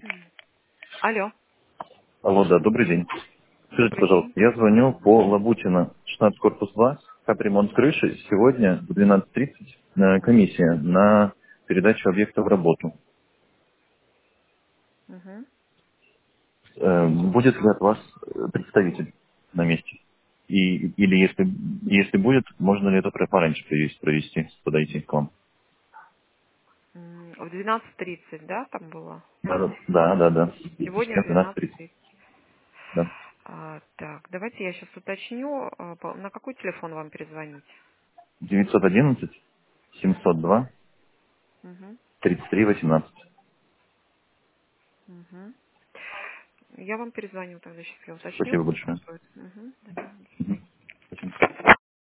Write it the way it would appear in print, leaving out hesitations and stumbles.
Алло, Алло, да, добрый день. Скажите, добрый пожалуйста, день. я звоню по Лабутина, 16 корпус 2, капремонт крыши. Сегодня в 12:30 комиссия на передачу объекта в работу. Мгм. Будет ли от вас представитель на месте? Или если будет, можно ли это пораньше провести, подойти к вам? В 12:30, да, там было? Да. Сегодня в Сейчас 12:30. 12:30. Да. Так, давайте я сейчас уточню, на какой телефон вам перезвонить? 911 702 Мгм. 3318. Мгм. Я вам перезвоню тогда, сейчас я уточню, Спасибо сколько большое. стоит. Мгм. Да, да, до Мгм. свидания. Спасибо.